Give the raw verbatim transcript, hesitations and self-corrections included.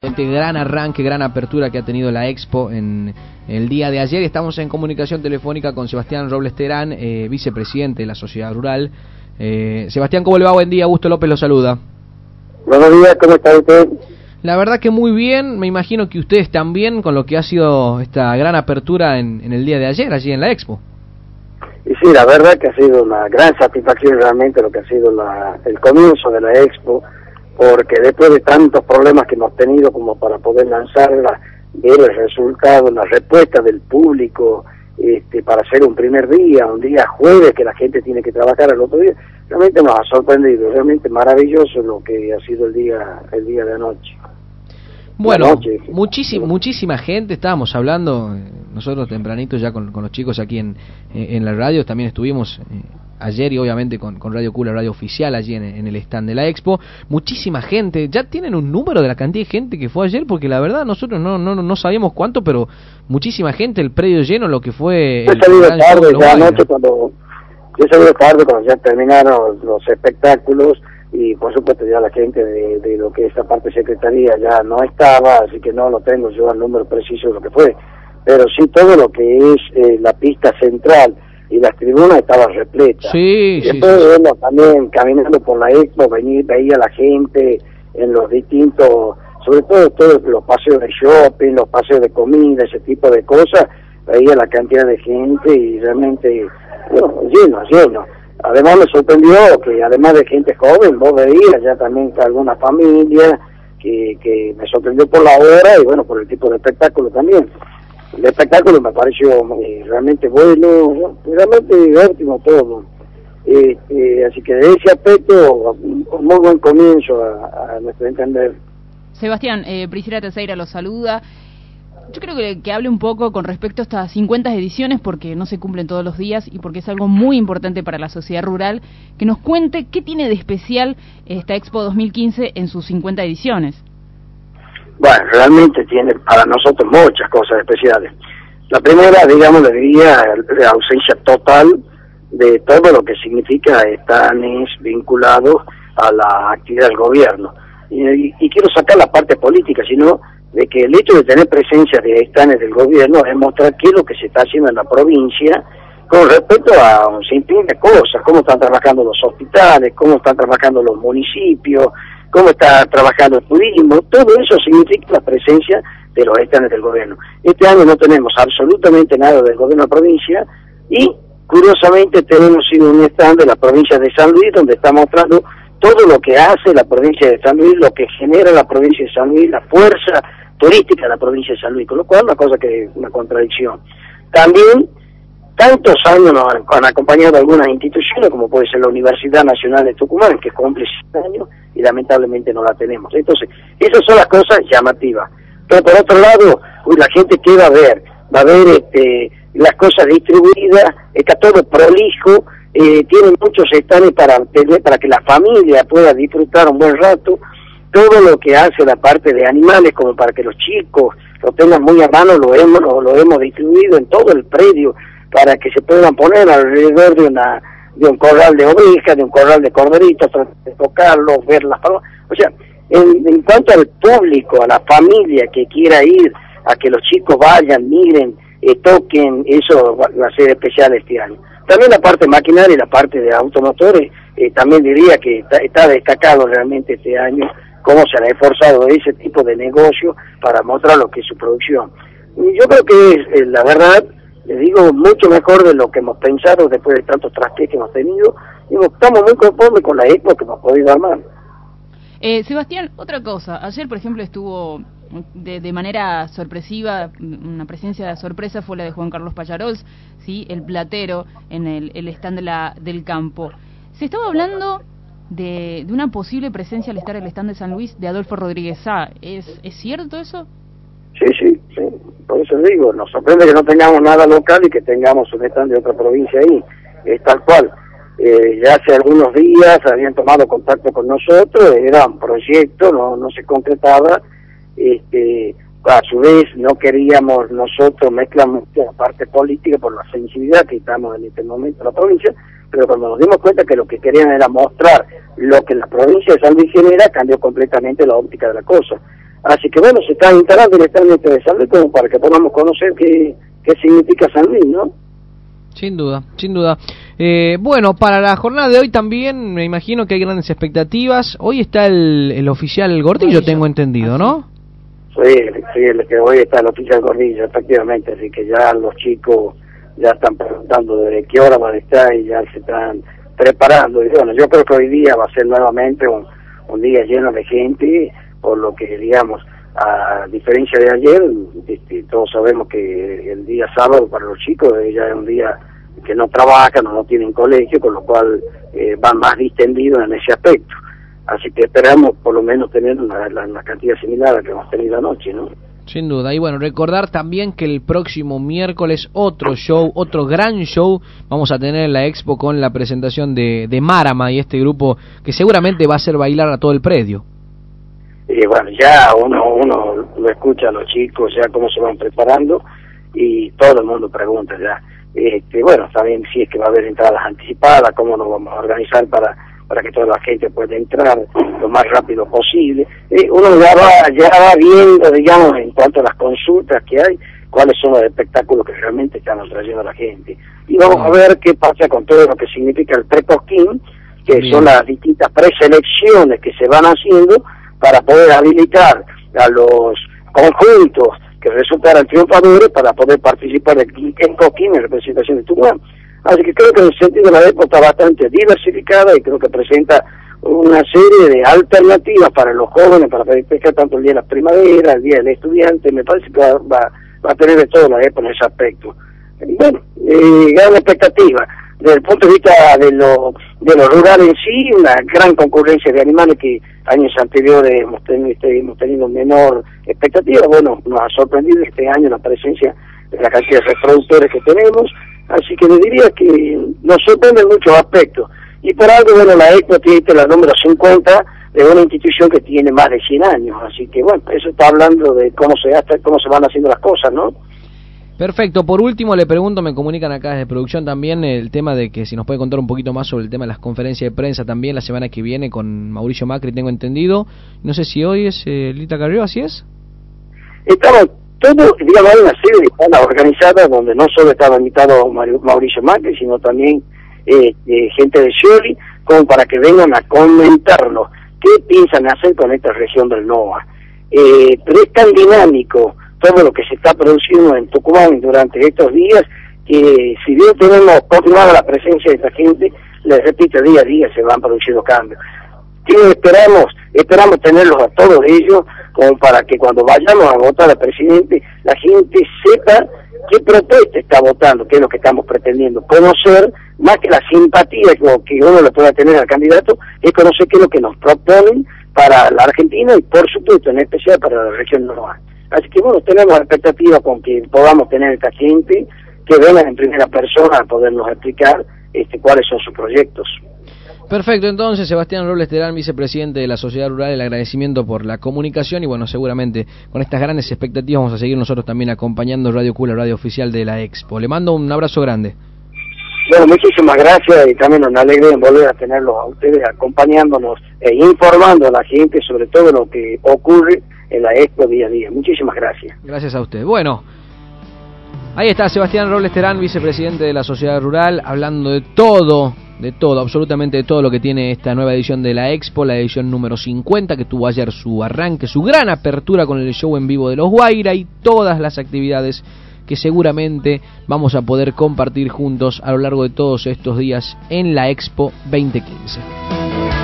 realmente gran arranque, gran apertura que ha tenido la Expo en el día de ayer. Estamos en comunicación telefónica con Sebastián Robles Terán, eh, vicepresidente de la Sociedad Rural. Eh, Sebastián, ¿cómo le va? Buen día, Augusto López lo saluda. Buenos días, ¿cómo está usted? La verdad que muy bien, me imagino que ustedes también con lo que ha sido esta gran apertura en, en el día de ayer, allí en la Expo. Y sí, la verdad que ha sido una gran satisfacción realmente lo que ha sido la, el comienzo de la Expo, porque después de tantos problemas que hemos tenido como para poder lanzarla, ver el resultado, la respuesta del público, este, para hacer un primer día, un día jueves que la gente tiene que trabajar al otro día, realmente nos ha sorprendido, realmente maravilloso lo que ha sido el día, el día de anoche. Bueno, noche, muchísima, muchísima gente, estábamos hablando, eh, nosotros tempranito ya con, con los chicos aquí en, eh, en la radio, también estuvimos eh, ayer y obviamente con, con Radio Q, la radio oficial allí en, en el stand de la Expo, muchísima gente. ¿Ya tienen un número de la cantidad de gente que fue ayer? Porque la verdad nosotros no no no sabíamos cuánto, pero muchísima gente, el predio lleno, lo que fue... Yo he salido tarde ya anoche cuando, yo he salido tarde cuando ya terminaron los espectáculos, y por supuesto ya la gente de, de lo que esta parte secretaría ya no estaba, así que no lo tengo yo el número preciso de lo que fue, pero sí todo lo que es eh, la pista central y las tribunas estaban repletas. Sí, y sí, después sí, vemos sí. también caminando por la Expo, venir, veía la gente en los distintos, sobre todo todos los paseos de shopping, los paseos de comida, ese tipo de cosas, veía la cantidad de gente y realmente, bueno, lleno, lleno. Además me sorprendió que además de gente joven, vos veías ya también que alguna familia, que, que me sorprendió por la hora y bueno, por el tipo de espectáculo también. El espectáculo me pareció eh, realmente bueno, realmente óptimo todo. Eh, eh, así que de ese aspecto, un muy buen comienzo a, a nuestro entender. Sebastián, eh, Priscila Teixeira lo saluda. Yo creo que, que hable un poco con respecto a estas cincuenta ediciones, porque no se cumplen todos los días y porque es algo muy importante para la sociedad rural, que nos cuente qué tiene de especial esta Expo dos mil quince en sus cincuenta ediciones. Bueno, realmente tiene para nosotros muchas cosas especiales. La primera, digamos, le diría la ausencia total de todo lo que significa estanes vinculados a la actividad del gobierno. Y, y, y quiero sacar la parte política, sino de que el hecho de tener presencia de estanes del gobierno es mostrar qué es lo que se está haciendo en la provincia con respecto a un sinfín de cosas, cómo están trabajando los hospitales, cómo están trabajando los municipios, cómo está trabajando el turismo. Todo eso significa la presencia de los estanes del gobierno. Este año no tenemos absolutamente nada del gobierno de la provincia y curiosamente tenemos sido un stand de la provincia de San Luis donde está mostrando todo lo que hace la provincia de San Luis, lo que genera la provincia de San Luis, la fuerza turística de la provincia de San Luis, con lo cual una cosa que es una contradicción. También, tantos años nos han, han acompañado algunas instituciones, como puede ser la Universidad Nacional de Tucumán, que cumple cien años, y lamentablemente no la tenemos. Entonces, esas son las cosas llamativas. Pero por otro lado, uy, la gente que va a ver, va a ver este, las cosas distribuidas, está todo prolijo, eh, tienen muchos stands para, para que la familia pueda disfrutar un buen rato, todo lo que hace la parte de animales como para que los chicos lo tengan muy a mano, lo hemos, lo, lo hemos distribuido en todo el predio para que se puedan poner alrededor de una de un corral de ovejas, de un corral de corderitos, de tocarlos, verlas, o sea, en, en cuanto al público, a la familia que quiera ir, a que los chicos vayan, miren, eh, toquen, eso va, va a ser especial este año. También la parte maquinaria y la parte de automotores, eh, también diría que está, está destacado realmente este año cómo se ha esforzado ese tipo de negocio para mostrar lo que es su producción. Y yo creo que es, eh, la verdad, les digo, mucho mejor de lo que hemos pensado después de tantos trastes que hemos tenido. Digo, estamos muy conformes con la Expo que hemos podido armar. Eh, Sebastián, otra cosa, ayer por ejemplo estuvo de, de manera sorpresiva, una presencia de sorpresa fue la de Juan Carlos Pallarols, ¿sí? El platero en el, el stand de la, del campo. Se estaba hablando de, de una posible presencia al estar el stand de San Luis de Adolfo Rodríguez Sá. ¿Es, ¿Es cierto eso? Sí, sí, sí, por eso digo, nos sorprende que no tengamos nada local y que tengamos un stand de otra provincia ahí, es tal cual. Eh, ya hace algunos días habían tomado contacto con nosotros, era un proyecto, no, no se concretaba, este, a su vez no queríamos nosotros mezclar la parte política por la sensibilidad que estamos en este momento en la provincia, pero cuando nos dimos cuenta que lo que querían era mostrar lo que la provincia de San Luis genera, cambió completamente la óptica de la cosa. Así que bueno, se está instalando directamente de San Luis como para que podamos conocer qué, qué significa San Luis, ¿no? Sin duda, sin duda. Eh, bueno, para la jornada de hoy también me imagino que hay grandes expectativas. Hoy está el, el oficial Gordillo, tengo entendido, ¿no? Sí, sí, el que hoy está el oficial Gordillo, efectivamente, así que ya los chicos ya están preguntando de qué hora van a estar y ya se están preparando. Y bueno, yo creo que hoy día va a ser nuevamente un, un día lleno de gente, por lo que, digamos, a diferencia de ayer, este, todos sabemos que el día sábado para los chicos ya es un día que no trabajan o no tienen colegio, con lo cual eh, van más distendidos en ese aspecto. Así que esperamos por lo menos tener una, una cantidad similar a la que hemos tenido anoche, ¿no? Sin duda. Y bueno, recordar también que el próximo miércoles otro show, otro gran show, vamos a tener en la Expo con la presentación de, de Marama y este grupo que seguramente va a hacer bailar a todo el predio. Y bueno, ya uno uno lo escucha a los chicos, ya cómo se van preparando, y todo el mundo pregunta ya. Este, bueno, también si es que va a haber entradas anticipadas, cómo nos vamos a organizar para para que toda la gente pueda entrar lo más rápido posible. Eh, uno ya va, ya va viendo, digamos, en cuanto a las consultas que hay, cuáles son los espectáculos que realmente estamos trayendo a la gente. Y vamos a ver qué pasa con todo lo que significa el pre-postín, que Bien. son las distintas preselecciones que se van haciendo para poder habilitar a los conjuntos que resultaran triunfadores para poder participar en Coquín en representación de Tucumán. Así que creo que en el sentido de la Expo está bastante diversificada y creo que presenta una serie de alternativas para los jóvenes, para festejar tanto el Día de la Primavera, el Día del Estudiante. Me parece que va, va, va a tener de todo la Expo en ese aspecto. Y bueno, eh, gran expectativa. Desde el punto de vista de lo, de lo rural en sí, una gran concurrencia de animales que años anteriores hemos tenido, hemos tenido menor expectativa. Bueno, nos ha sorprendido este año la presencia de la cantidad de reproductores que tenemos. Así que le diría que nos sorprende en muchos aspectos. Y por algo, bueno, la Expo tiene la número cincuenta de una institución que tiene más de cien años. Así que, bueno, eso está hablando de cómo se hasta cómo se van haciendo las cosas, ¿no? Perfecto. Por último, le pregunto, me comunican acá desde producción también el tema de que si nos puede contar un poquito más sobre el tema de las conferencias de prensa también la semana que viene con Mauricio Macri, tengo entendido. No sé si hoy es eh, Lita Carrió, ¿así es? Estamos todo, digamos, hay una serie de salas organizadas donde no solo estaba invitado Mauricio Macri, sino también eh, eh, gente de Scioli, como para que vengan a comentarnos qué piensan hacer con esta región del NOA. Eh, pero es tan dinámico todo lo que se está produciendo en Tucumán durante estos días, que si bien tenemos confirmada la presencia de esta gente, les repito, día a día se van produciendo cambios. ¿Qué esperamos? Esperamos tenerlos a todos ellos, como para que cuando vayamos a votar al presidente, la gente sepa qué propuesta está votando, qué es lo que estamos pretendiendo. Conocer, más que la simpatía que uno le pueda tener al candidato, es conocer qué es lo que nos proponen para la Argentina y, por supuesto, en especial para la región norte. Así que, bueno, tenemos expectativa con que podamos tener esta gente que vengan en primera persona a podernos explicar este, cuáles son sus proyectos. Perfecto, entonces Sebastián Robles Terán, vicepresidente de la Sociedad Rural, el agradecimiento por la comunicación y bueno, seguramente con estas grandes expectativas vamos a seguir nosotros también acompañando Radio Q, la radio oficial de la Expo. Le mando un abrazo grande. Bueno, muchísimas gracias y también nos alegra en volver a tenerlos a ustedes acompañándonos e informando a la gente sobre todo lo que ocurre en la Expo día a día. Muchísimas gracias. Gracias a usted. Bueno, ahí está Sebastián Robles Terán, vicepresidente de la Sociedad Rural, hablando de todo, de todo, absolutamente de todo lo que tiene esta nueva edición de la Expo, la edición número cincuenta, que tuvo ayer su arranque, su gran apertura con el show en vivo de los Guaira y todas las actividades que seguramente vamos a poder compartir juntos a lo largo de todos estos días en la Expo veinte quince.